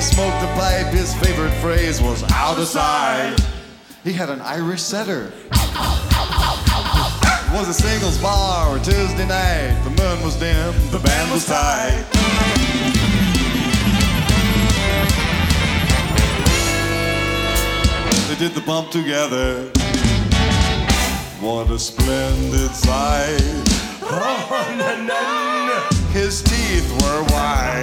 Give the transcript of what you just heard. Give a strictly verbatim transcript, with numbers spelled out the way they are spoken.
smoked a pipe, his favorite phrase was out of sight. He had an Irish setter. It was a singles bar Tuesday night. The moon was dim, the band was tight. They did the bump together. What a splendid sight. Oh, na, na, na. His teeth were white.